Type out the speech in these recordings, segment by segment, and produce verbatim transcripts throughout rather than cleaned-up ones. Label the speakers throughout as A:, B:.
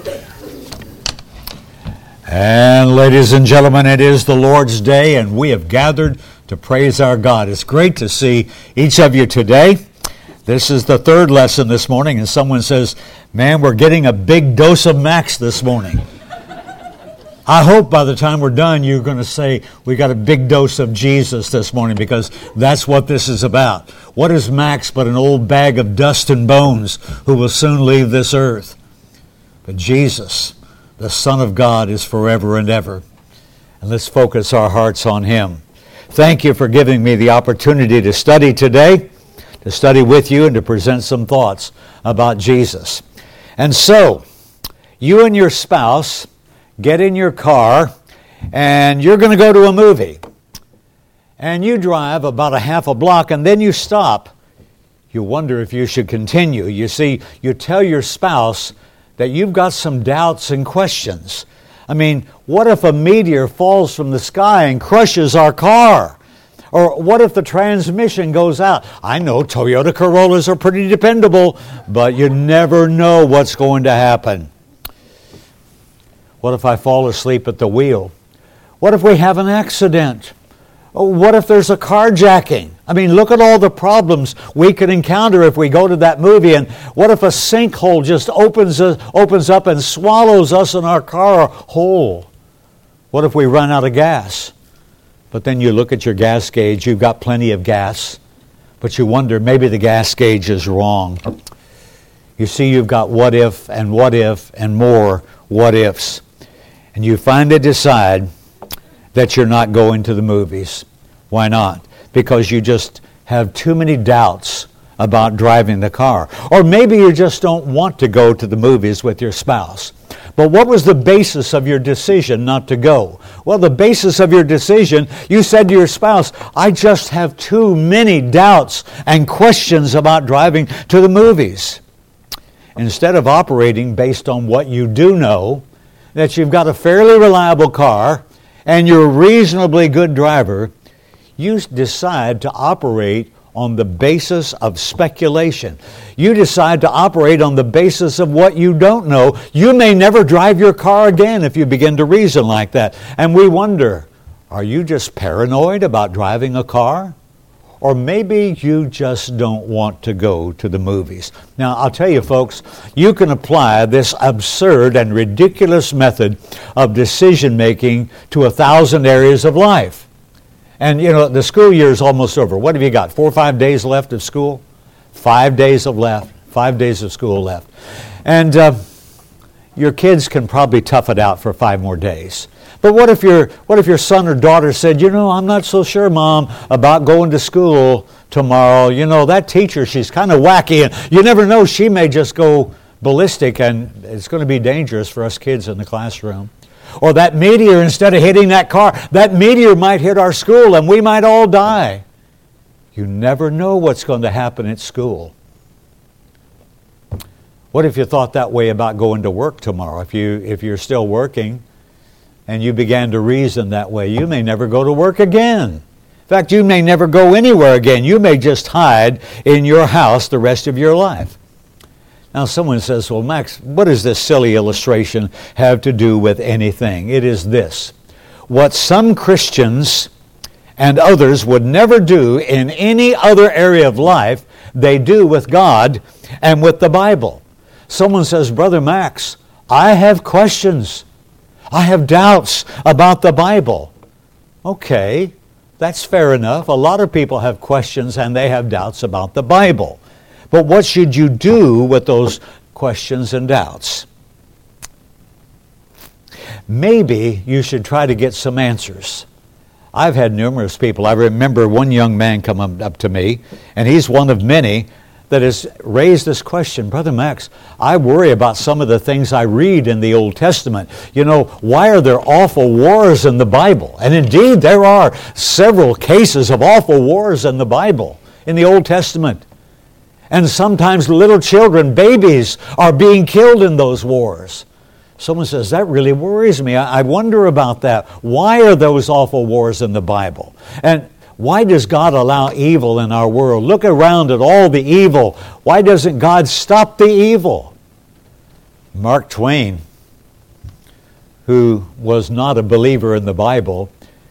A: And ladies and gentlemen, it is the Lord's Day, and we have gathered to praise our God. It's great to see each of you today. This is the third lesson this morning, and someone says, man, we're getting a big dose of Max this morning. I hope by the time we're done, you're going to say, we got a big dose of Jesus this morning, because that's what this is about. What is Max but an old bag of dust and bones who will soon leave this earth? But Jesus, the Son of God, is forever and ever. And let's focus our hearts on Him. Thank you for giving me the opportunity to study today, to study with you and to present some thoughts about Jesus. And so, you and your spouse get in your car and you're going to go to a movie. And you drive about a half a block and then you stop. You wonder if you should continue. You see, you tell your spouse that you've got some doubts and questions. I mean, what if a meteor falls from the sky and crushes our car? Or what if the transmission goes out? I know Toyota Corollas are pretty dependable, but you never know what's going to happen. What if I fall asleep at the wheel? What if we have an accident? What if there's a carjacking? I mean, look at all the problems we could encounter if we go to that movie. And what if a sinkhole just opens uh, opens up and swallows us and our car whole? What if we run out of gas? But then you look at your gas gauge, you've got plenty of gas, but you wonder, maybe the gas gauge is wrong. You see, you've got what if and what if and more what ifs. And you finally decide that you're not going to the movies. Why not? Because you just have too many doubts about driving the car. Or maybe you just don't want to go to the movies with your spouse. But what was the basis of your decision not to go? Well, the basis of your decision, you said to your spouse, I just have too many doubts and questions about driving to the movies. Instead of operating based on what you do know, that you've got a fairly reliable car and you're a reasonably good driver, you decide to operate on the basis of speculation. You decide to operate on the basis of what you don't know. You may never drive your car again if you begin to reason like that. And we wonder, are you just paranoid about driving a car? Or maybe you just don't want to go to the movies. Now, I'll tell you, folks, you can apply this absurd and ridiculous method of decision-making to a thousand areas of life. And, you know, the school year is almost over. What have you got, four or five days left of school? Five days of left. Five days of school left. And uh, your kids can probably tough it out for five more days. But what if your what if your son or daughter said, you know, I'm not so sure, Mom, about going to school tomorrow. You know, that teacher, she's kind of wacky, and you never know, she may just go ballistic, and it's going to be dangerous for us kids in the classroom. Or that meteor, instead of hitting that car, that meteor might hit our school, and we might all die. You never know what's going to happen at school. What if you thought that way about going to work tomorrow? If you if you're still working, and you began to reason that way, you may never go to work again. In fact, you may never go anywhere again. You may just hide in your house the rest of your life. Now, someone says, well, Max, what does this silly illustration have to do with anything? It is this. What some Christians and others would never do in any other area of life, they do with God and with the Bible. Someone says, Brother Max, I have questions. I have doubts about the Bible. Okay, that's fair enough. A lot of people have questions and they have doubts about the Bible. But what should you do with those questions and doubts? Maybe you should try to get some answers. I've had numerous people. I remember one young man come up to me, and he's one of many that has raised this question. Brother Max, I worry about some of the things I read in the Old Testament. You know, why are there awful wars in the Bible? And indeed, there are several cases of awful wars in the Bible, in the Old Testament. And sometimes little children, babies, are being killed in those wars. Someone says, that really worries me. I wonder about that. Why are those awful wars in the Bible? And why does God allow evil in our world? Look around at all the evil. Why doesn't God stop the evil? Mark Twain who was not a believer in the Bible,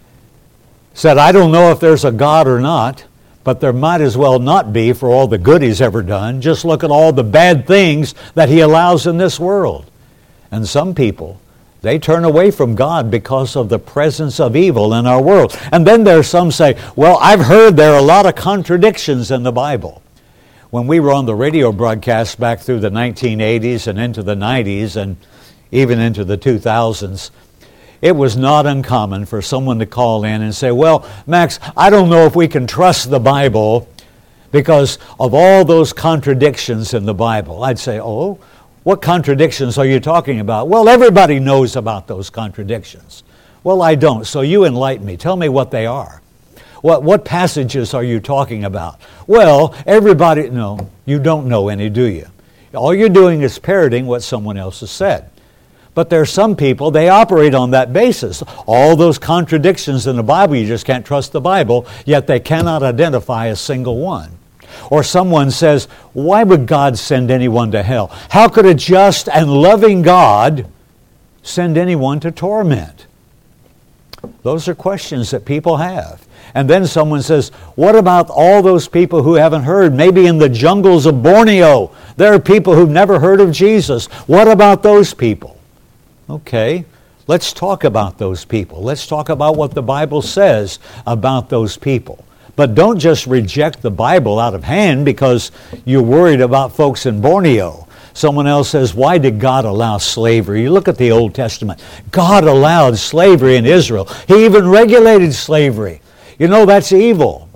A: said, I don't know if there's a God or not, but there might as well not be for all the good he's ever done. Just look at all the bad things that he allows in this world. And some people, they turn away from God because of the presence of evil in our world. And then there's some say, well, I've heard there are a lot of contradictions in the Bible. When we were on the radio broadcast back through the nineteen eighties and into the nineties and even into the two thousands, it was not uncommon for someone to call in and say, well, Max, I don't know if we can trust the Bible because of all those contradictions in the Bible. I'd say, oh, what contradictions are you talking about? Well, everybody knows about those contradictions. Well, I don't, so you enlighten me. Tell me what they are. What, what passages are you talking about? Well, everybody, no, you don't know any, do you? All you're doing is parroting what someone else has said. But there are some people, they operate on that basis. All those contradictions in the Bible, you just can't trust the Bible, yet they cannot identify a single one. Or someone says, why would God send anyone to hell? How could a just and loving God send anyone to torment? Those are questions that people have. And then someone says, what about all those people who haven't heard? Maybe in the jungles of Borneo, there are people who've never heard of Jesus. What about those people? Okay, let's talk about those people. Let's talk about what the Bible says about those people. But don't just reject the Bible out of hand because you're worried about folks in Borneo. Someone else says, why did God allow slavery? You look at the Old Testament. God allowed slavery in Israel. He even regulated slavery. You know, that's evil.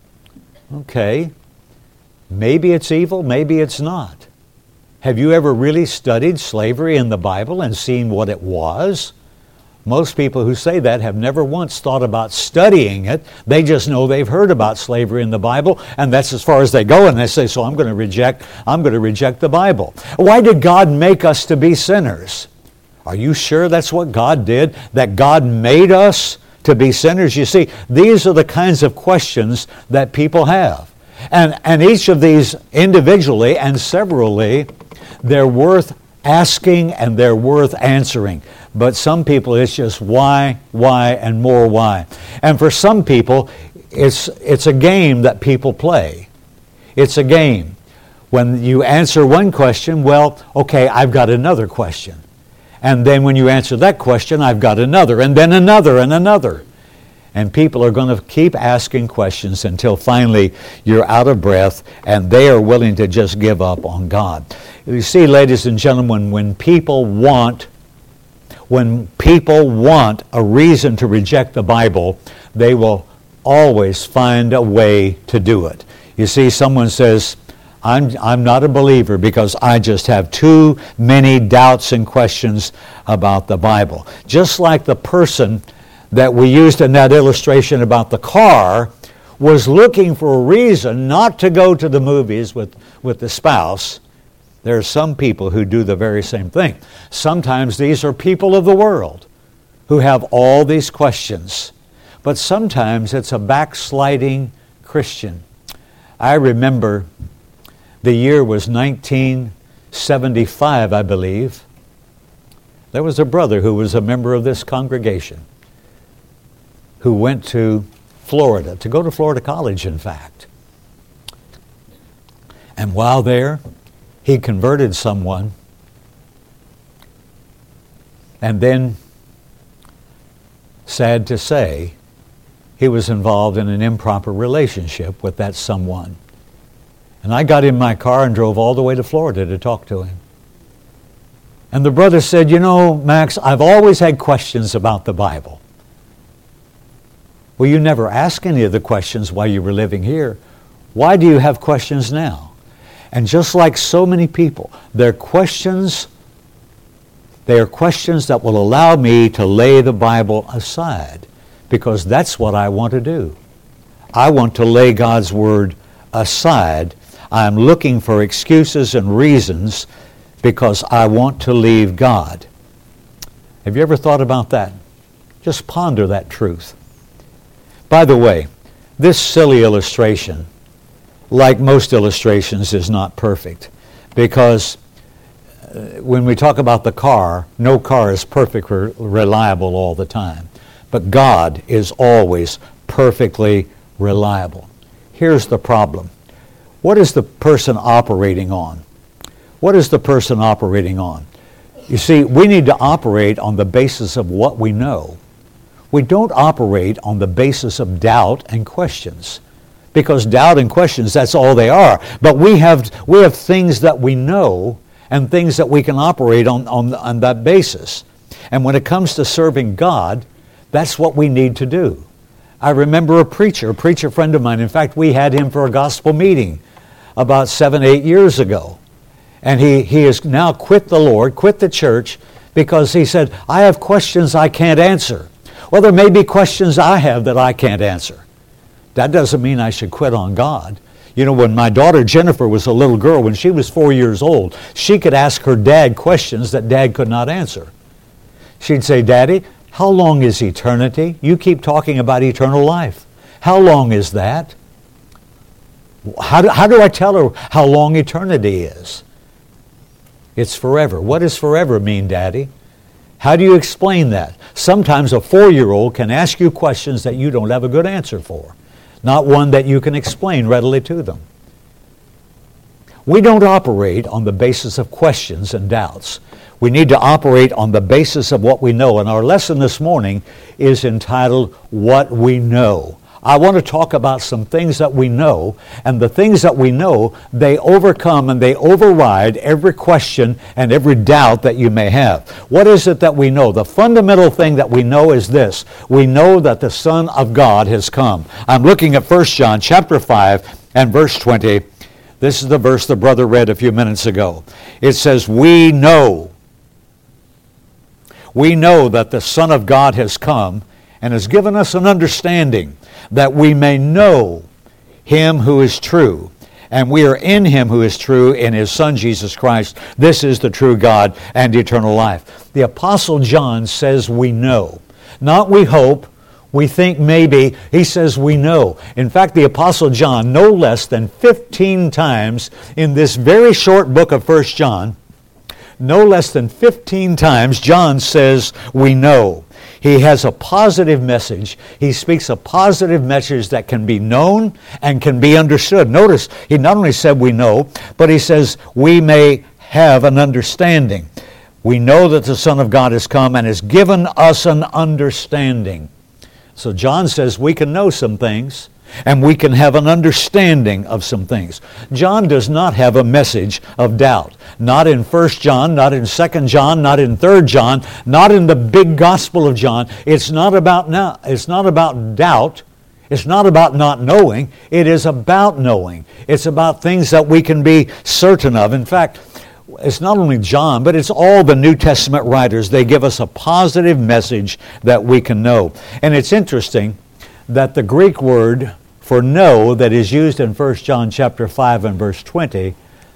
A: Okay, maybe it's evil, maybe it's not. Have you ever really studied slavery in the Bible and seen what it was? Most people who say that have never once thought about studying it. They just know they've heard about slavery in the Bible, and that's as far as they go, and they say, so I'm going to reject, I'm going to reject the Bible. Why did God make us to be sinners? Are you sure that's what God did? That God made us to be sinners? You see, these are the kinds of questions that people have. And, and each of these individually and severally, they're worth asking and they're worth answering. But some people, it's just why, why, and more why. And for some people, it's it's a game that people play. It's a game. When you answer one question, well, okay, I've got another question. And then when you answer that question, I've got another, and then another, and another. And people are going to keep asking questions until finally you're out of breath and they are willing to just give up on God. You see, ladies and gentlemen, when people want, when people want a reason to reject the Bible, they will always find a way to do it. You see, someone says, I'm, I'm not a believer because I just have too many doubts and questions about the Bible. Just like the person that we used in that illustration about the car was looking for a reason not to go to the movies with, with the spouse. There are some people who do the very same thing. Sometimes these are people of the world who have all these questions. But sometimes it's a backsliding Christian. I remember the year was nineteen seventy-five, I believe. There was a brother who was a member of this congregation who went to Florida, to go to Florida College, in fact. And while there, he converted someone, and then, sad to say, he was involved in an improper relationship with that someone. And I got in my car and drove all the way to Florida to talk to him. And the brother said, you know, Max, I've always had questions about the Bible. Well, you never asked any of the questions while you were living here. Why do you have questions now? And just like so many people, they're questions, they are questions that will allow me to lay the Bible aside, because that's what I want to do. I want to lay God's Word aside. I'm looking for excuses and reasons because I want to leave God. Have you ever thought about that? Just ponder that truth. By the way, this silly illustration, like most illustrations, is not perfect, because when we talk about the car, no car is perfectly reliable all the time. But God is always perfectly reliable. Here's the problem. What is the person operating on? What is the person operating on? You see, we need to operate on the basis of what we know. We don't operate on the basis of doubt and questions. Because doubt and questions, that's all they are. But we have we have things that we know and things that we can operate on, on, on that basis. And when it comes to serving God, that's what we need to do. I remember a preacher, a preacher friend of mine. In fact, we had him for a gospel meeting about seven, eight years ago. And he, he has now quit the Lord, quit the church, because he said, I have questions I can't answer. Well, there may be questions I have that I can't answer. That doesn't mean I should quit on God. You know, when my daughter Jennifer was a little girl, when she was four years old, she could ask her dad questions that Dad could not answer. She'd say, Daddy, how long is eternity? You keep talking about eternal life. How long is that? How do, how do I tell her how long eternity is? It's forever. What does forever mean, Daddy? How do you explain that? Sometimes a four-year-old can ask you questions that you don't have a good answer for, not one that you can explain readily to them. We don't operate on the basis of questions and doubts. We need to operate on the basis of what we know. And our lesson this morning is entitled, What We Know. I want to talk about some things that we know, and the things that we know, they overcome and they override every question and every doubt that you may have. What is it that we know? The fundamental thing that we know is this. We know that the Son of God has come. I'm looking at First John chapter five and verse twenty. This is the verse the brother read a few minutes ago. It says, we know. We know that the Son of God has come and has given us an understanding that we may know Him who is true. And we are in Him who is true, in His Son Jesus Christ. This is the true God and eternal life. The Apostle John says we know. Not we hope, we think maybe. He says we know. In fact, the Apostle John, no less than fifteen times in this very short book of First John, no less than fifteen times, John says we know. He has a positive message. He speaks a positive message that can be known and can be understood. Notice, he not only said we know, but he says we may have an understanding. We know that the Son of God has come and has given us an understanding. So John says we can know some things and we can have an understanding of some things. John does not have a message of doubt. Not in First John, not in Second John, not in Third John, not in the big Gospel of John. It's not about now. It's not about doubt. It's not about not knowing. It is about knowing. It's about things that we can be certain of. In fact, it's not only John, but it's all the New Testament writers. They give us a positive message that we can know. And it's interesting that the Greek word for know that is used in First John chapter five and verse twenty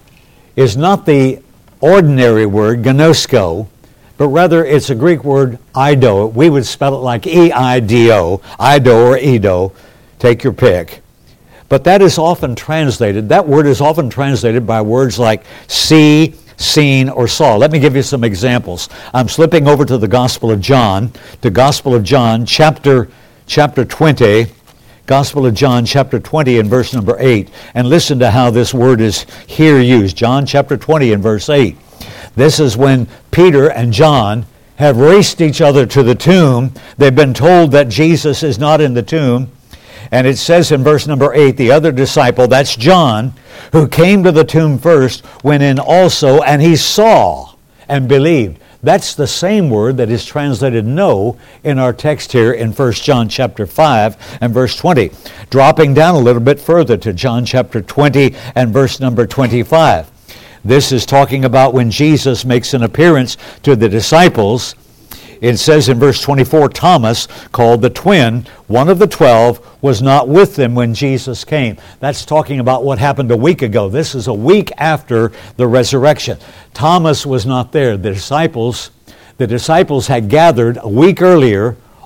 A: is not the ordinary word, gnosko, but rather it's a Greek word, ido. We would spell it like E I D O, ido or edo, take your pick. But that is often translated, that word is often translated by words like see, seen, or saw. Let me give you some examples. I'm slipping over to the Gospel of John, to Gospel of John, chapter chapter twenty, Gospel of John, chapter twenty and verse number eight. And listen to how this word is here used. John chapter twenty and verse eight. This is when Peter and John have raced each other to the tomb. They've been told that Jesus is not in the tomb. And it says in verse number eight, the other disciple, that's John, who came to the tomb first, went in also, and he saw and believed. That's the same word that is translated know in our text here in First John chapter five and verse twenty. Dropping down a little bit further to John chapter twenty and verse number twenty-five. This is talking about when Jesus makes an appearance to the disciples. It says in verse twenty-four, Thomas, called the twin, one of the twelve, was not with them when Jesus came. That's talking about what happened a week ago. This is a week after the resurrection. Thomas was not there. The disciples, the disciples had gathered a week earlier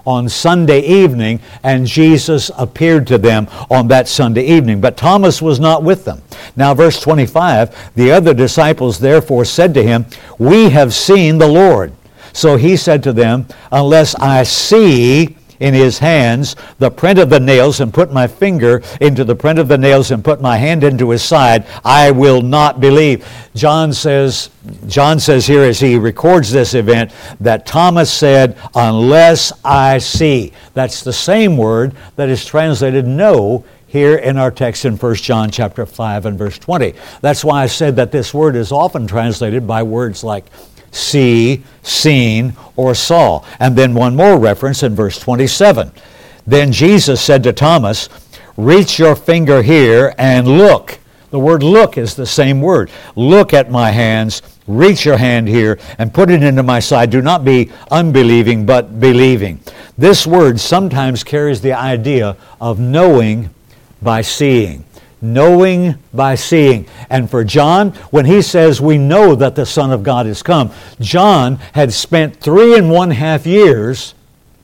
A: on Sunday evening, and Jesus appeared to them on that Sunday evening. But Thomas was not with them. Now, verse twenty-five, the other disciples therefore said to him, "We have seen the Lord." So he said to them, "Unless I see in his hands the print of the nails, and put my finger into the print of the nails, and put my hand into his side, I will not believe." John says, John says here as he records this event that Thomas said, "Unless I see." That's the same word that is translated "no" here in our text in First John chapter five and verse twenty. That's why I said that this word is often translated by words like see, seen, or saw. And then one more reference in verse twenty-seven. Then Jesus said to Thomas, "Reach your finger here and look." The word look is the same word. "Look at my hands, reach your hand here, and put it into my side. Do not be unbelieving, but believing." This word sometimes carries the idea of knowing by seeing. Knowing by seeing. And for John, when he says we know that the Son of God has come, John had spent three and one half years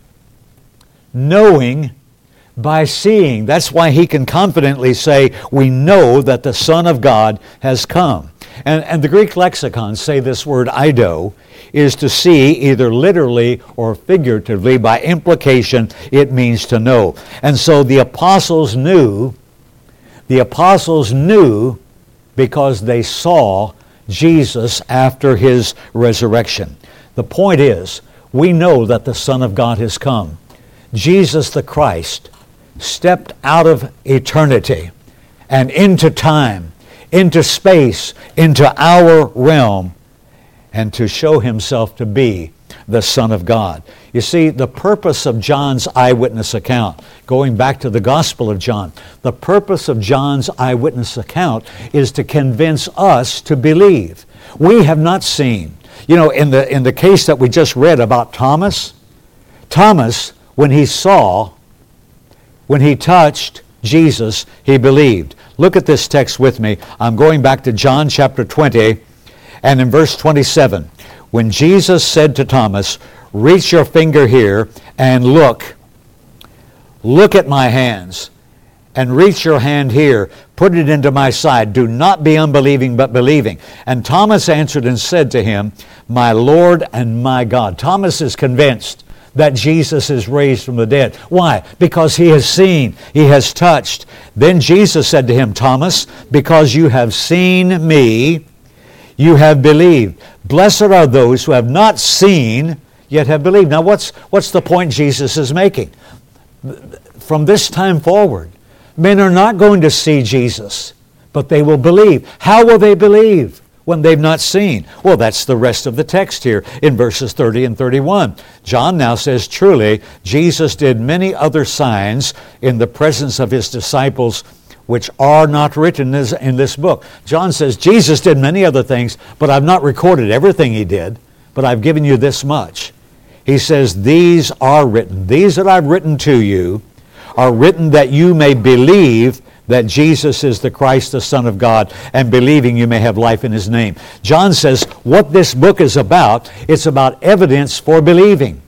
A: knowing by seeing. That's why he can confidently say, we know that the Son of God has come. And, and the Greek lexicons say this word eido is to see either literally or figuratively. By implication, it means to know. And so the apostles knew The apostles knew because they saw Jesus after his resurrection. The point is, we know that the Son of God has come. Jesus the Christ stepped out of eternity and into time, into space, into our realm, and to show himself to be the Son of God. You see, the purpose of John's eyewitness account, going back to the Gospel of John, the purpose of John's eyewitness account is to convince us to believe. We have not seen. You know, in the in the case that we just read about Thomas, Thomas, when he saw, when he touched Jesus, he believed. Look at this text with me. I'm going back to John chapter twenty, and in verse twenty-seven. When Jesus said to Thomas, "Reach your finger here and look. Look at my hands, and reach your hand here. Put it into my side. Do not be unbelieving, but believing." And Thomas answered and said to him, "My Lord and my God." Thomas is convinced that Jesus is raised from the dead. Why? Because he has seen, he has touched. Then Jesus said to him, "Thomas, because you have seen me, you have believed. Blessed are those who have not seen, yet have believed." Now what's, what's the point Jesus is making? From this time forward, men are not going to see Jesus, but they will believe. How will they believe when they've not seen? Well, that's the rest of the text here in verses thirty and thirty-one. John now says, "Truly, Jesus did many other signs in the presence of his disciples, which are not written in this book." John says, Jesus did many other things, but I've not recorded everything he did, but I've given you this much. He says, "These are written." These that I've written to you are written that you may believe that Jesus is the Christ, the Son of God, and believing you may have life in his name. John says what this book is about, it's about evidence for believing.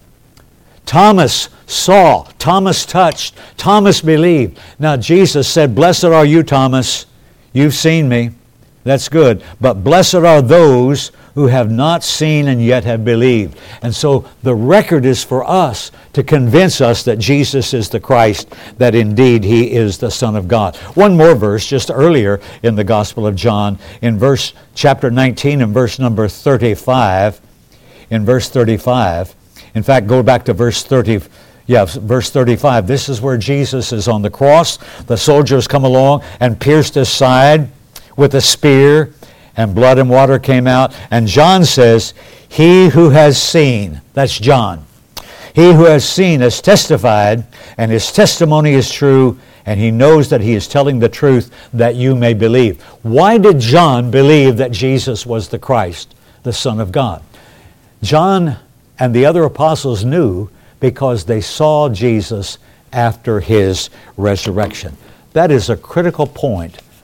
A: Thomas saw, Thomas touched, Thomas believed. Now Jesus said, "Blessed are you, Thomas. You've seen me. That's good. But blessed are those who have not seen and yet have believed." And so the record is for us to convince us that Jesus is the Christ, that indeed he is the Son of God. One more verse just earlier in the Gospel of John, in verse chapter nineteen and verse number thirty-five. In verse thirty-five, in fact, go back to verse thirty. Yeah, verse thirty-five. This is where Jesus is on the cross. The soldiers come along and pierced his side with a spear, and blood and water came out. And John says, "He who has seen," that's John, "he who has seen has testified, and his testimony is true, and he knows that he is telling the truth, that you may believe." Why did John believe that Jesus was the Christ, the Son of God? John and the other apostles knew because they saw Jesus after his resurrection. That is a critical point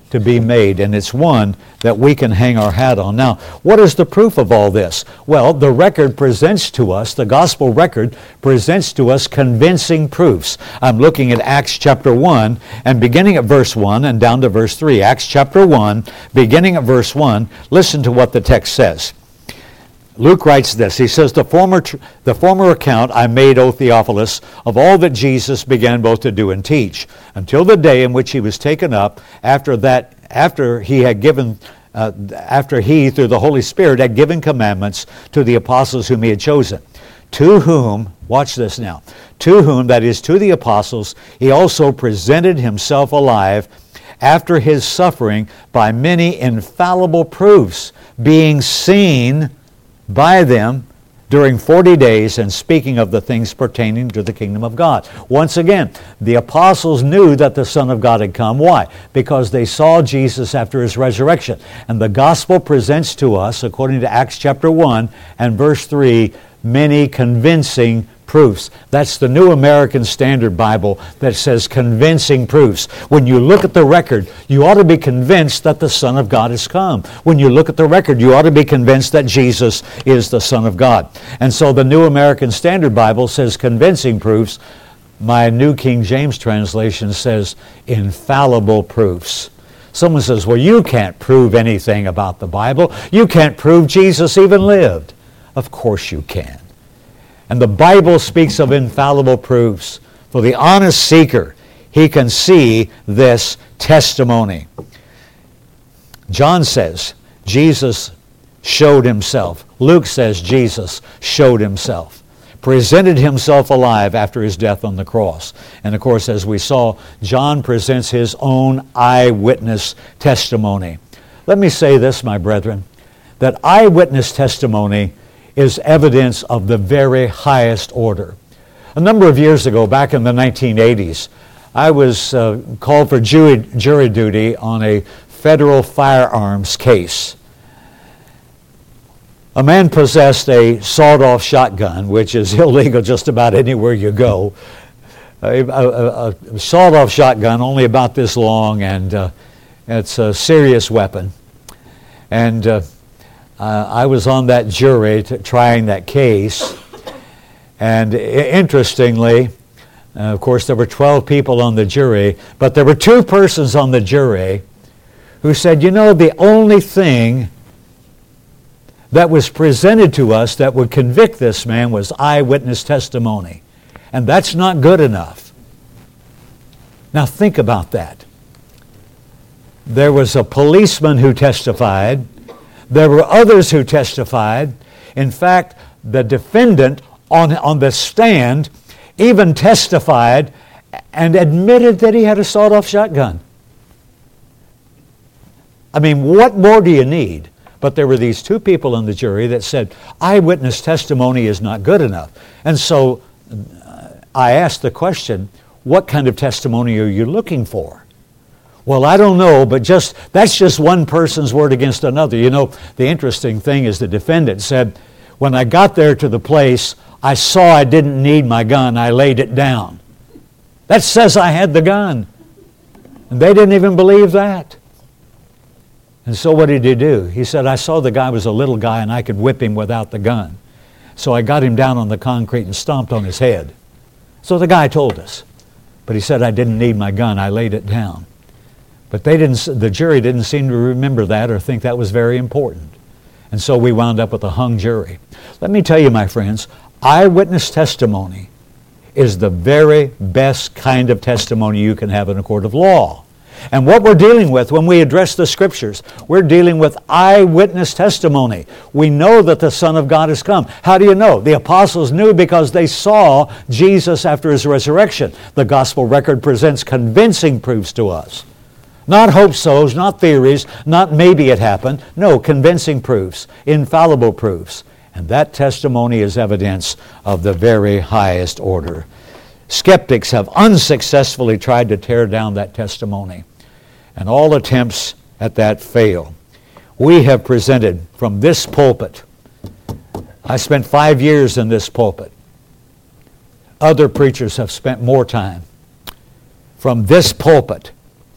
A: to be made, and it's one that we can hang our hat on. Now, what is the proof of all this? Well, the record presents to us, the gospel record presents to us convincing proofs. I'm looking at Acts chapter one, and beginning at verse one and down to verse three. Acts chapter one, beginning at verse one, listen to what the text says. Luke writes this. He says, the former, tr- the former account I made, O Theophilus, of all that Jesus began both to do and teach, until the day in which he was taken up, after that, after he had given, uh, after he, through the Holy Spirit, had given commandments to the apostles whom he had chosen. To whom, watch this now, to whom, that is, to the apostles, he also presented himself alive after his suffering by many infallible proofs, being seen by them during forty days, and speaking of the things pertaining to the kingdom of God. Once again, the apostles knew that the Son of God had come. Why? Because they saw Jesus after his resurrection. And the gospel presents to us, according to Acts chapter one and verse three, many convincing proofs. That's the New American Standard Bible that says convincing proofs. When you look at the record, you ought to be convinced that the Son of God has come. When you look at the record, you ought to be convinced that Jesus is the Son of God. And so the New American Standard Bible says convincing proofs. My New King James translation says infallible proofs. Someone says, well, you can't prove anything about the Bible. You can't prove Jesus even lived. Of course you can. And the Bible speaks of infallible proofs. For the honest seeker, he can see this testimony. John says Jesus showed himself. Luke says Jesus showed himself. Presented himself alive after his death on the cross. And of course, as we saw, John presents his own eyewitness testimony. Let me say this, my brethren, that eyewitness testimony is evidence of the very highest order. A number of years ago, back in the nineteen eighties, I was uh, called for jury, jury duty on a federal firearms case. A man possessed a sawed-off shotgun, which is illegal just about anywhere you go. A, a, a sawed-off shotgun, only about this long, and uh, it's a serious weapon. And uh, Uh, I was on that jury to, trying that case, and I- interestingly, uh, of course, there were twelve people on the jury, but there were two persons on the jury who said, you know, the only thing that was presented to us that would convict this man was eyewitness testimony, and that's not good enough. Now think about that. There was a policeman who testified. There were others who testified. In fact, the defendant on, on the stand even testified and admitted that he had a sawed-off shotgun. I mean, what more do you need? But there were these two people on the jury that said, eyewitness testimony is not good enough. And so uh, I asked the question, what kind of testimony are you looking for? Well, I don't know, but just that's just one person's word against another. You know, the interesting thing is the defendant said, when I got there to the place, I saw I didn't need my gun. I laid it down. That says I had the gun. And they didn't even believe that. And so what did he do? He said, I saw the guy was a little guy and I could whip him without the gun. So I got him down on the concrete and stomped on his head. So the guy told us. But he said, I didn't need my gun. I laid it down. But they didn't. The jury didn't seem to remember that or think that was very important. And so we wound up with a hung jury. Let me tell you, my friends, eyewitness testimony is the very best kind of testimony you can have in a court of law. And what we're dealing with when we address the Scriptures, we're dealing with eyewitness testimony. We know that the Son of God has come. How do you know? The apostles knew because they saw Jesus after his resurrection. The gospel record presents convincing proofs to us. Not hope-sos, not theories, not maybe it happened. No, convincing proofs, infallible proofs. And that testimony is evidence of the very highest order. Skeptics have unsuccessfully tried to tear down that testimony, and all attempts at that fail. We have presented from this pulpit. I spent five years in this pulpit. Other preachers have spent more time. From this pulpit,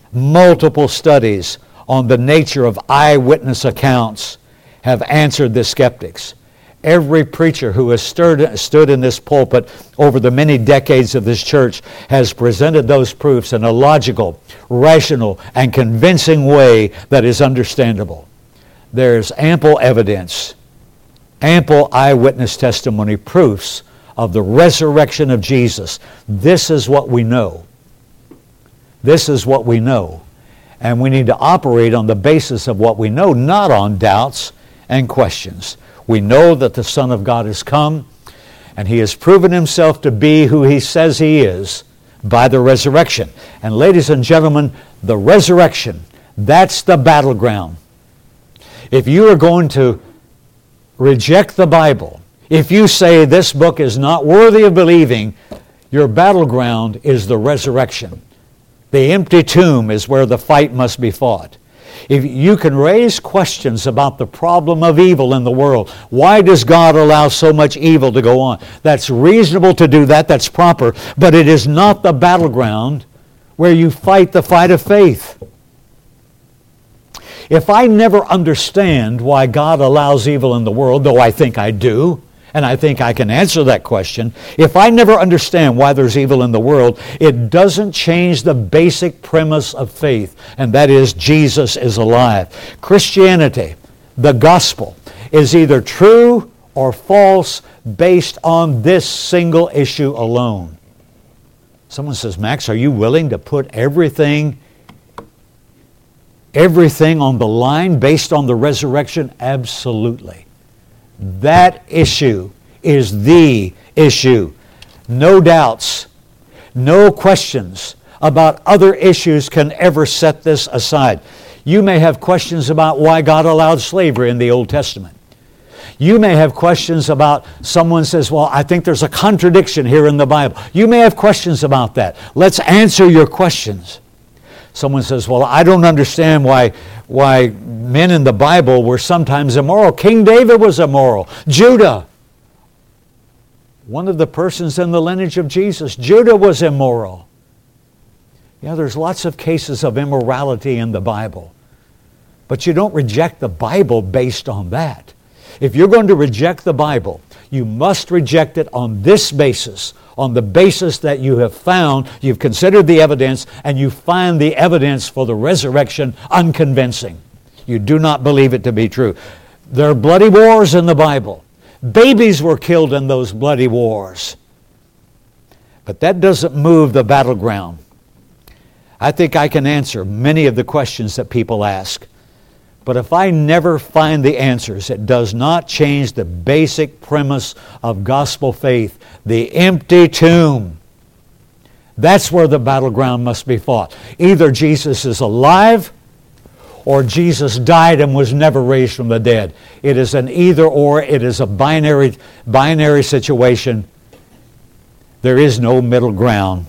A: Multiple studies on the nature of eyewitness accounts have answered the skeptics. Every preacher who has stirred, stood in this pulpit over the many decades of this church has presented those proofs in a logical, rational, and convincing way that is understandable. There's ample evidence, ample eyewitness testimony, proofs of the resurrection of Jesus. This is what we know. This is what we know. And we need to operate on the basis of what we know, not on doubts and questions. We know that the Son of God has come, and He has proven Himself to be who He says He is by the resurrection. And ladies and gentlemen, the resurrection, that's the battleground. If you are going to reject the Bible, if you say this book is not worthy of believing, your battleground is the resurrection. The empty tomb is where the fight must be fought. If you can raise questions about the problem of evil in the world, why does God allow so much evil to go on? That's reasonable to do that, that's proper, but it is not the battleground where you fight the fight of faith. If I never understand why God allows evil in the world, though I think I do, and I think I can answer that question, if I never understand why there's evil in the world, it doesn't change the basic premise of faith, and that is Jesus is alive. Christianity, the gospel, is either true or false based on this single issue alone. Someone says, Max, are you willing to put everything, everything on the line based on the resurrection? Absolutely. That issue is the issue. No doubts, no questions about other issues can ever set this aside. You may have questions about why God allowed slavery in the Old Testament. You may have questions about, someone says, well, I think there's a contradiction here in the Bible. You may have questions about that. Let's answer your questions. Someone says, well, I don't understand why, why men in the Bible were sometimes immoral. King David was immoral. Judah, one of the persons in the lineage of Jesus, Judah was immoral. Yeah, there's lots of cases of immorality in the Bible. But you don't reject the Bible based on that. If you're going to reject the Bible, you must reject it on this basis, on the basis that you have found, you've considered the evidence, and you find the evidence for the resurrection unconvincing. You do not believe it to be true. There are bloody wars in the Bible. Babies were killed in those bloody wars. But that doesn't move the battleground. I think I can answer many of the questions that people ask. But if I never find the answers, it does not change the basic premise of gospel faith, the empty tomb. That's where the battleground must be fought. Either Jesus is alive or Jesus died and was never raised from the dead. It is an either or, it is a binary, binary situation. There is no middle ground.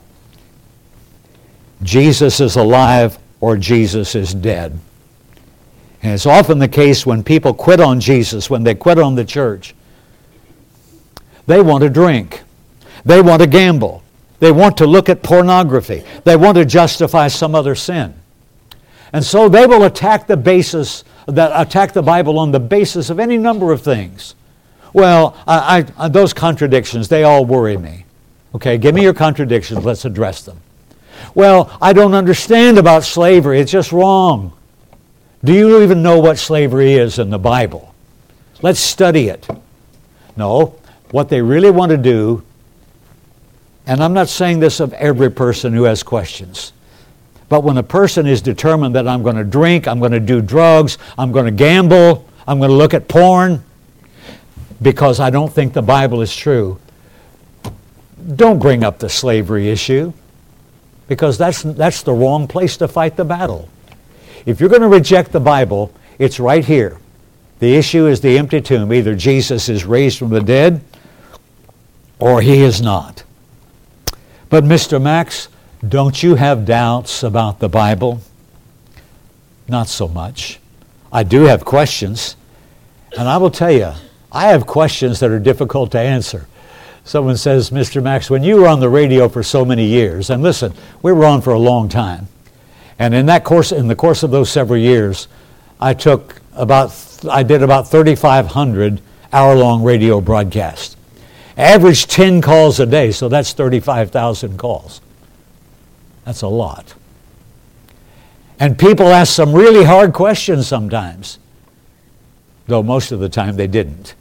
A: Jesus is alive or Jesus is dead. And it's often the case when people quit on Jesus, when they quit on the church. They want to drink. They want to gamble. They want to look at pornography. They want to justify some other sin. And so they will attack the basis, that attack the Bible on the basis of any number of things. Well, I, I, those contradictions, they all worry me. Okay, give me your contradictions, let's address them. Well, I don't understand about slavery, it's just wrong. Do you even know what slavery is in the Bible? Let's study it. No, what they really want to do, and I'm not saying this of every person who has questions, but when a person is determined that I'm going to drink, I'm going to do drugs, I'm going to gamble, I'm going to look at porn, because I don't think the Bible is true, don't bring up the slavery issue, because that's, that's the wrong place to fight the battle. If you're going to reject the Bible, it's right here. The issue is the empty tomb. Either Jesus is raised from the dead or He is not. But Mister Max, don't you have doubts about the Bible? Not so much. I do have questions. And I will tell you, I have questions that are difficult to answer. Someone says, Mister Max, when you were on the radio for so many years, and listen, we were on for a long time, And in that course, in the course of those several years, I took about, I did about thirty-five hundred hour-long radio broadcasts. Average ten calls a day, so that's thirty-five thousand calls. That's a lot. And people ask some really hard questions sometimes, though most of the time they didn't.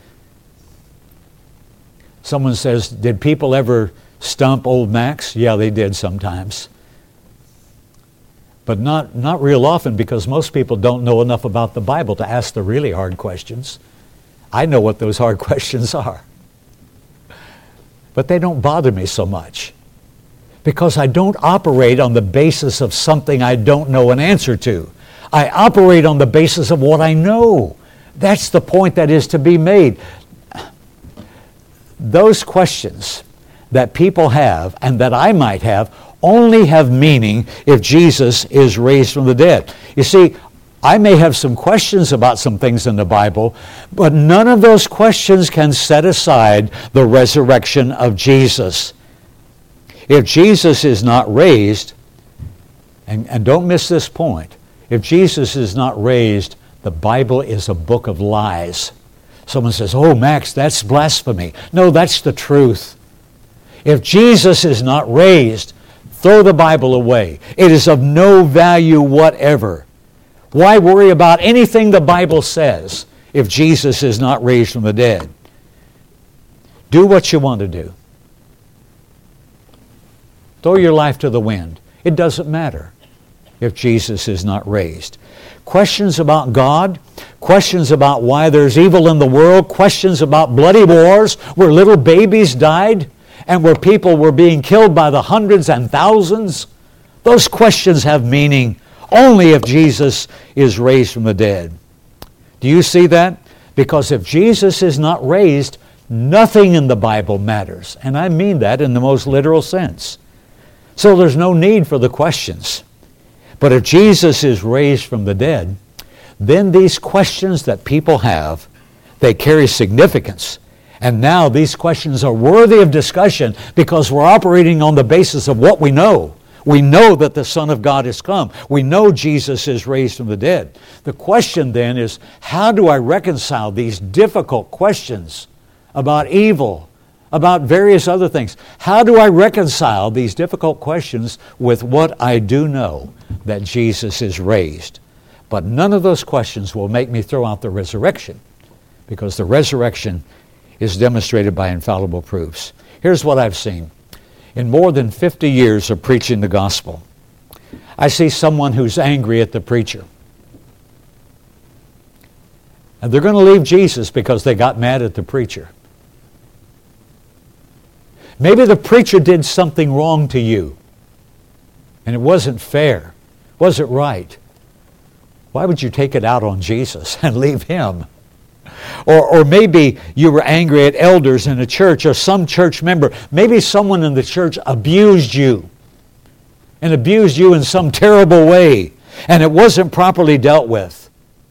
A: Someone says, did people ever stump old Max? Yeah, they did sometimes. But not, not real often, because most people don't know enough about the Bible to ask the really hard questions. I know what those hard questions are. But they don't bother me so much, because I don't operate on the basis of something I don't know an answer to. I operate on the basis of what I know. That's the point that is to be made. Those questions that people have, and that I might have, only have meaning if Jesus is raised from the dead. You see, I may have some questions about some things in the Bible, but none of those questions can set aside the resurrection of Jesus. If Jesus is not raised, and, and don't miss this point, if Jesus is not raised, the Bible is a book of lies. Someone says, oh, Max, that's blasphemy. No, that's the truth. If Jesus is not raised, throw the Bible away. It is of no value whatever. Why worry about anything the Bible says if Jesus is not raised from the dead? Do what you want to do. Throw your life to the wind. It doesn't matter if Jesus is not raised. Questions about God, questions about why there's evil in the world, questions about bloody wars where little babies died and where people were being killed by the hundreds and thousands, those questions have meaning only if Jesus is raised from the dead. Do you see that? Because if Jesus is not raised, nothing in the Bible matters. And I mean that in the most literal sense. So there's no need for the questions. But if Jesus is raised from the dead, then these questions that people have, they carry significance. And now these questions are worthy of discussion because we're operating on the basis of what we know. We know that the Son of God has come. We know Jesus is raised from the dead. The question then is, how do I reconcile these difficult questions about evil, about various other things? How do I reconcile these difficult questions with what I do know, that Jesus is raised? But none of those questions will make me throw out the resurrection, because the resurrection is demonstrated by infallible proofs. Here's what I've seen. In more than fifty years of preaching the gospel, I see someone who's angry at the preacher. And they're going to leave Jesus because they got mad at the preacher. Maybe the preacher did something wrong to you, and it wasn't fair, wasn't right. Why would you take it out on Jesus and leave Him? Or, or maybe you were angry at elders in a church or some church member. Maybe someone in the church abused you and abused you in some terrible way, and it wasn't properly dealt with.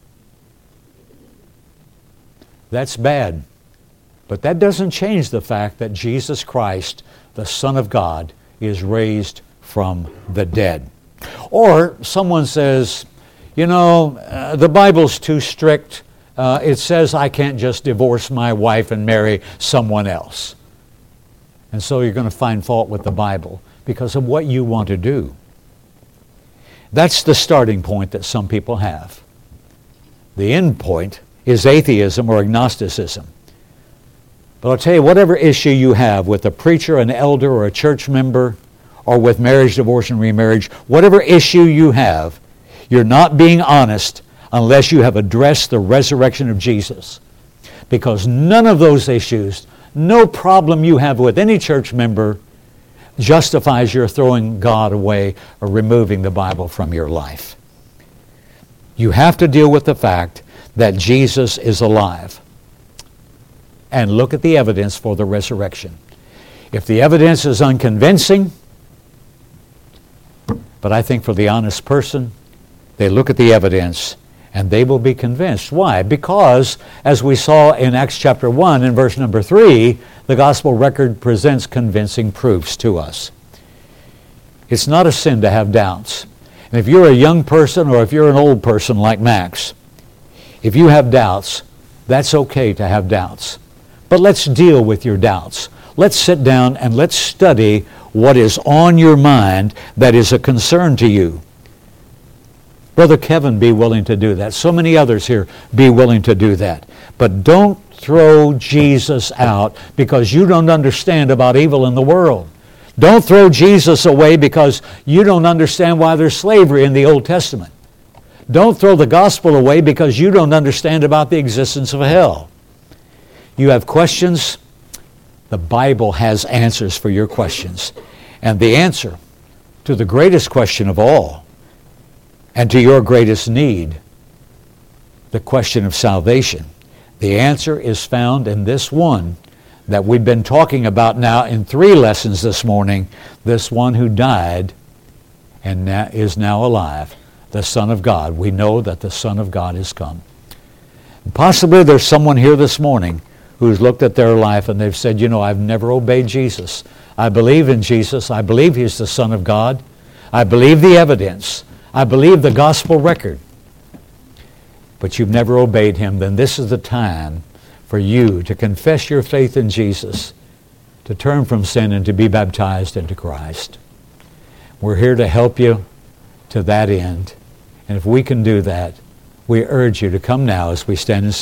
A: That's bad. But that doesn't change the fact that Jesus Christ, the Son of God, is raised from the dead. Or someone says, you know, uh, the Bible's too strict. Uh, it says I can't just divorce my wife and marry someone else. And so you're going to find fault with the Bible because of what you want to do. That's the starting point that some people have. The end point is atheism or agnosticism. But I'll tell you, whatever issue you have with a preacher, an elder, or a church member, or with marriage, divorce, and remarriage, whatever issue you have, you're not being honest unless you have addressed the resurrection of Jesus. Because none of those issues, no problem you have with any church member, justifies your throwing God away or removing the Bible from your life. You have to deal with the fact that Jesus is alive and look at the evidence for the resurrection. If the evidence is unconvincing, but I think for the honest person, they look at the evidence and they will be convinced. Why? Because, as we saw in Acts chapter one, in verse number three, the gospel record presents convincing proofs to us. It's not a sin to have doubts. And if you're a young person or if you're an old person like Max, if you have doubts, that's okay to have doubts. But let's deal with your doubts. Let's sit down and let's study what is on your mind that is a concern to you. Brother Kevin, be willing to do that. So many others here be willing to do that. But don't throw Jesus out because you don't understand about evil in the world. Don't throw Jesus away because you don't understand why there's slavery in the Old Testament. Don't throw the gospel away because you don't understand about the existence of hell. You have questions, the Bible has answers for your questions. And the answer to the greatest question of all, and to your greatest need, the question of salvation, the answer is found in this one that we've been talking about now in three lessons this morning, this one who died and now is now alive, the Son of God. We know that the Son of God has come. And possibly there's someone here this morning who's looked at their life and they've said, you know, I've never obeyed Jesus. I believe in Jesus. I believe He's the Son of God. I believe the evidence. I believe the gospel record. But you've never obeyed Him. Then this is the time for you to confess your faith in Jesus, to turn from sin and to be baptized into Christ. We're here to help you to that end. And if we can do that, we urge you to come now as we stand and sing.